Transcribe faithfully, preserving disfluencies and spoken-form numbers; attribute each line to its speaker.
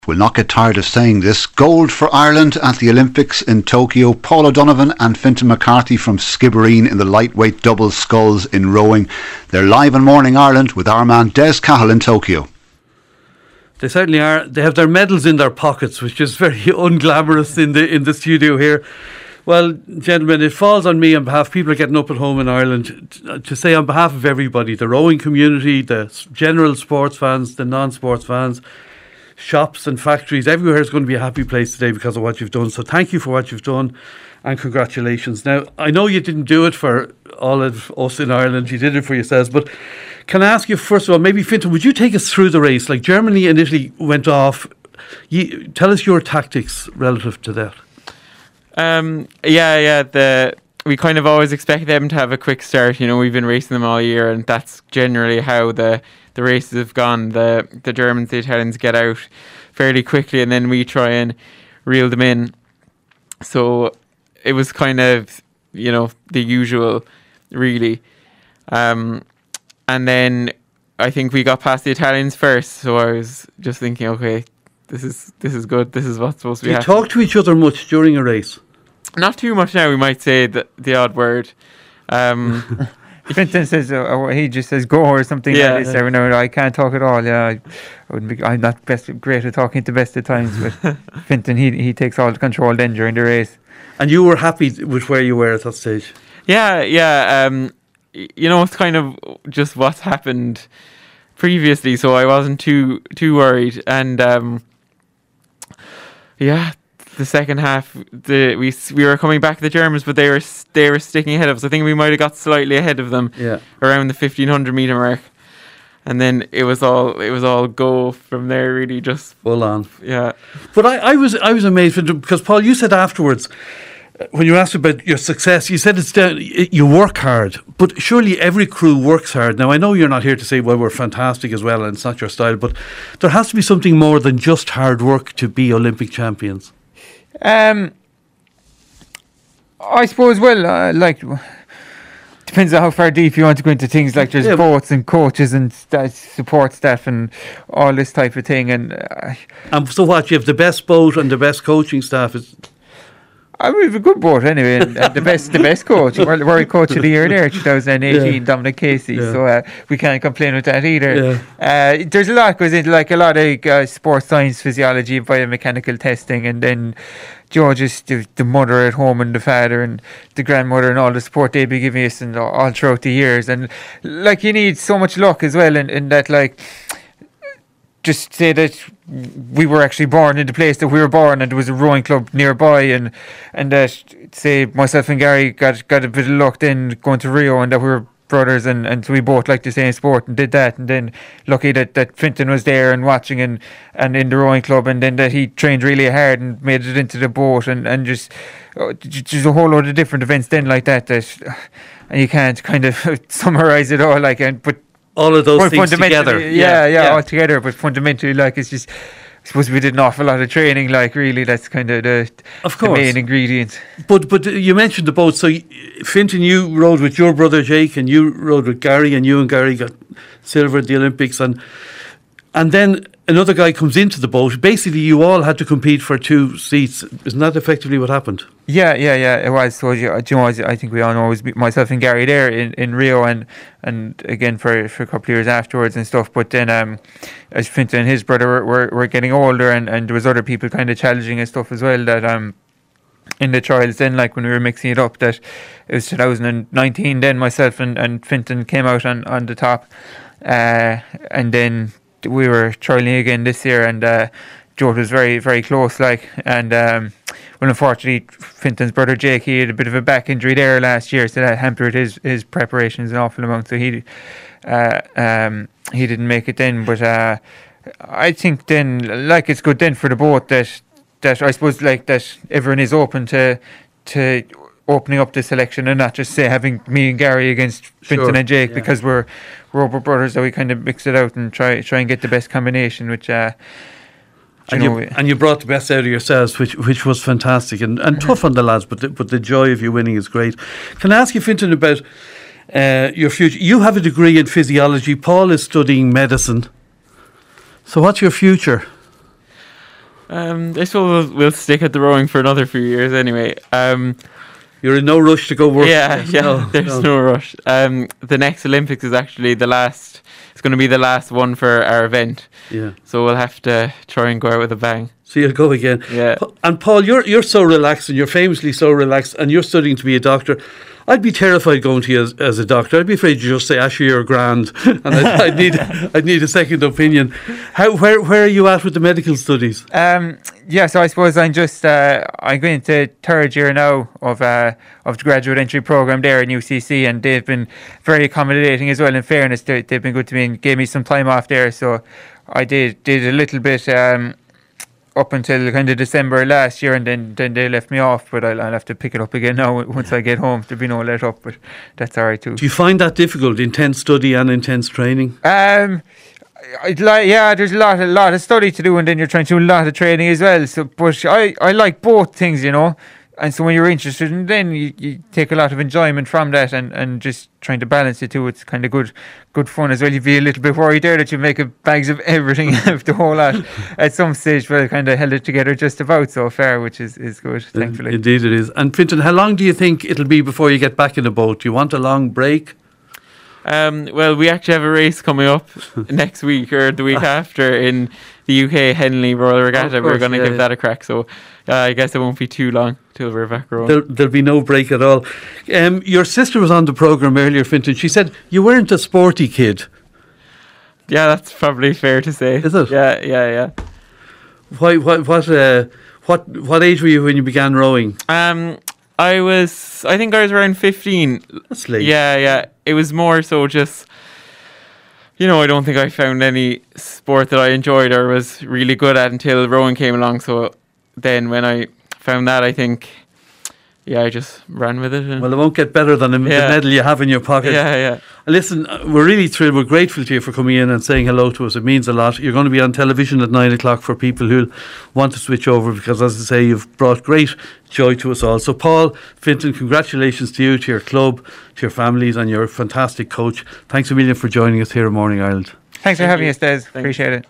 Speaker 1: We'll not get tired of saying this. Gold for Ireland at the Olympics in Tokyo. Paul O'Donovan and Fintan McCarthy from Skibbereen in the lightweight double sculls in rowing. They're live on Morning Ireland with our man Des Cahill in Tokyo.
Speaker 2: They certainly are. They have their medals in their pockets, which is very unglamorous in the in the studio here. Well, gentlemen, it falls on me on behalf, people are getting up at home in Ireland, to say on behalf of everybody, the rowing community, the general sports fans, the non-sports fans, shops and factories, everywhere is going to be a happy place today because of what you've done. So thank you for what you've done and congratulations. Now, I know you didn't do it for all of us in Ireland, you did it for yourselves, but can I ask you, first of all, maybe Fintan, would you take us through the race? Like Germany and Italy went off. You, tell us your tactics relative to that.
Speaker 3: Um, yeah, yeah. The we kind of always expect them to have a quick start. You know, we've been racing them all year, and that's generally how the, the races have gone. The the Germans, the Italians get out fairly quickly, and then we try and reel them in. So it was kind of, you know, the usual, really. Um, and then I think we got past the Italians first. So I was just thinking, okay, This is this is good. This is what's supposed to be.
Speaker 2: Do you
Speaker 3: happening.
Speaker 2: talk to each other much during a race?
Speaker 3: Not too much now. We might say the, the odd word. Um,
Speaker 4: Fintan says, uh, or he just says go or something
Speaker 3: Yeah.
Speaker 4: like this every now and then. I can't talk at all. Yeah, I, I wouldn't be, I'm not best great at talking at the best of times, but Fintan, he he takes all the control then during the race.
Speaker 2: And you were happy with where you were at that stage?
Speaker 3: yeah, yeah. Um, y- you know, it's kind of just what's happened previously, so I wasn't too too worried. And um, yeah, the second half, the we we were coming back, the Germans, but they were they were sticking ahead of us. I think we might have got slightly ahead of them,
Speaker 2: Yeah.
Speaker 3: around the fifteen hundred meter mark, and then it was all it was all go from there. Really, just
Speaker 2: Full on.
Speaker 3: yeah.
Speaker 2: But I, I was I was amazed because, Paul, you said afterwards, uh, when you were asked about your success, you said it's down, y- you work hard, but surely every crew works hard. Now, I know you're not here to say, well, we're fantastic as well, and it's not your style, but there has to be something more than just hard work to be Olympic champions.
Speaker 4: Um, I suppose, well, uh, like, depends on how far deep you want to go into things. Like, there's
Speaker 2: Yeah.
Speaker 4: boats and coaches and st- support staff and all this type of thing. And uh,
Speaker 2: And so what, you have the best boat and the best coaching staff. Is,
Speaker 4: I mean, we have a good boat anyway. And, and the best, the best coach, world, world coach of the year there, twenty eighteen,
Speaker 2: Yeah.
Speaker 4: Dominic Casey.
Speaker 2: Yeah.
Speaker 4: So uh, we can't complain with that either.
Speaker 2: Yeah.
Speaker 4: Uh, there's a lot goes into, like a lot of uh, sports science, physiology, biomechanical testing, and then George is the, the mother at home and the father and the grandmother and all the support they've been giving us and all, all throughout the years. And like you need so much luck as well in, in that, like, just say that we were actually born in the place that we were born and there was a rowing club nearby, and and that say myself and Gary got got a bit of luck then going to Rio, and that we were brothers and, and so we both liked the same sport and did that, and then lucky that, that Fintan was there and watching and, and in the rowing club, and then that he trained really hard and made it into the boat, and, and just uh, j- just a whole load of different events then like that that and you can't kind of summarise it all, like, and but
Speaker 2: all of those
Speaker 4: Well,
Speaker 2: things
Speaker 4: fundamentally,
Speaker 2: together.
Speaker 4: Yeah, yeah, all together. But fundamentally, like, it's just, I suppose we did an awful lot of training. Like, really, that's kind of the,
Speaker 2: Of
Speaker 4: the
Speaker 2: course.
Speaker 4: main ingredient.
Speaker 2: But but you mentioned the boat. So y- Fintan, you rode with your brother Jake, and you rode with Gary, and you and Gary got silver at the Olympics, and and then another guy comes into the boat. Basically, you all had to compete for two seats. Isn't that effectively what happened?
Speaker 4: Yeah, yeah, yeah. It was. So, you you know, I think we all know it was myself and Gary there in, in Rio, and and again for, for a couple of years afterwards and stuff. But then, um, as Fintan and his brother were, were, were getting older, and, and there was other people kind of challenging and stuff as well. That um, in the trials then, like when we were mixing it up, that it was twenty nineteen. Then myself and, and Fintan came out on, on the top, uh, and then we were trialing again this year, and uh, George was very, very close, like, and um, well, unfortunately, Fintan's brother Jake, he had a bit of a back injury there last year, so that hampered his, his preparations an awful amount. So he, uh, um, he didn't make it then. But uh, I think then, like, it's good then for the boat that that I suppose like that everyone is open to to opening up the selection and not just say having me and Gary against Fintan
Speaker 2: Sure,
Speaker 4: and Jake,
Speaker 2: yeah.
Speaker 4: because we're we're all brothers, that we kind of mix it out and try try and get the best combination, which uh, you
Speaker 2: And
Speaker 4: know,
Speaker 2: you, and you brought the best out of yourselves, which which was fantastic and, and tough on the lads, but the, but the joy of you winning is great. Can I ask you, Fintan, about uh, your future? You have a degree in physiology. Paul is studying medicine. So what's your future?
Speaker 3: Um, I suppose we'll, we'll stick at the rowing for another few years anyway. Um,
Speaker 2: You're in no rush to go work.
Speaker 3: yeah, yeah.
Speaker 2: No,
Speaker 3: there's
Speaker 2: no.
Speaker 3: no rush. Um, the next Olympics is actually the last. It's going to be the last one for our event.
Speaker 2: Yeah.
Speaker 3: So we'll have to try and go out with a bang.
Speaker 2: So you'll go again.
Speaker 3: Yeah.
Speaker 2: Pa- And Paul, you're you're so relaxed, and you're famously so relaxed, and you're studying to be a doctor. I'd be terrified going to you as, as a doctor. I'd be afraid you just say, "Actually, you're grand," and I'd, I'd need I'd need a second opinion. How where where are you at with the medical studies?
Speaker 4: Um, yeah, so I suppose I'm just uh, I'm going to third year now of uh, of the graduate entry program there in U C C, and they've been very accommodating as well. In fairness, they, they've been good to me and gave me some time off there. So I did did a little bit um, up until kind of December last year, and then, then they left me off. But I'll, I'll have to pick it up again now once I get home. There'll be no let up, but that's all right too.
Speaker 2: Do you find that difficult? Intense study and intense training.
Speaker 4: Um, I'd like, yeah, there's a lot, a lot of study to do, and then you're trying to do a lot of training as well. So, but I, I like both things, you know. And so when you're interested, and then you, you take a lot of enjoyment from that, and, and just trying to balance it too. It's kind of good, good fun as well. You'd be a little bit worried there that you make a bags of everything of the whole lot at some stage, but I kind of held it together just about so far, which is, is good, thankfully.
Speaker 2: Indeed, it is. And Fintan, how long do you think it'll be before you get back in the boat? Do you want a long break?
Speaker 3: Um, well, we actually have a race coming up next week or the week after in the U K Henley Royal Regatta.
Speaker 2: Of
Speaker 3: We're
Speaker 2: course,
Speaker 3: going to
Speaker 2: yeah,
Speaker 3: give
Speaker 2: yeah.
Speaker 3: that a crack. So uh, I guess it won't be too long till we're back rowing.
Speaker 2: There, there'll be no break at all. Um, your sister was on the programme earlier, Fintan. She said you weren't a sporty kid.
Speaker 3: Yeah, that's probably fair to say.
Speaker 2: Is it?
Speaker 3: Yeah, yeah, yeah.
Speaker 2: Why? What? What? Uh, what? What age were you when you began rowing?
Speaker 3: Um, I was, I think I was around fifteen.
Speaker 2: That's late.
Speaker 3: Yeah, yeah. It was more so just, you know, I don't think I found any sport that I enjoyed or was really good at until rowing came along. So then when I found that, I think, yeah, I just ran with it. And
Speaker 2: Well, it won't get better than the,
Speaker 3: Yeah.
Speaker 2: the medal you have in your pocket.
Speaker 3: yeah, yeah.
Speaker 2: Listen, uh, we're really thrilled. We're grateful to you for coming in and saying hello to us. It means a lot. You're going to be on television at nine o'clock for people who want to switch over because, as I say, you've brought great joy to us all. So, Paul, Fintan, congratulations to you, to your club, to your families, and your fantastic coach. Thanks a million for joining us here in Morning Ireland.
Speaker 4: Thanks for
Speaker 3: Thank
Speaker 4: having
Speaker 3: you.
Speaker 4: us, Des.
Speaker 3: Thanks.
Speaker 4: Appreciate it.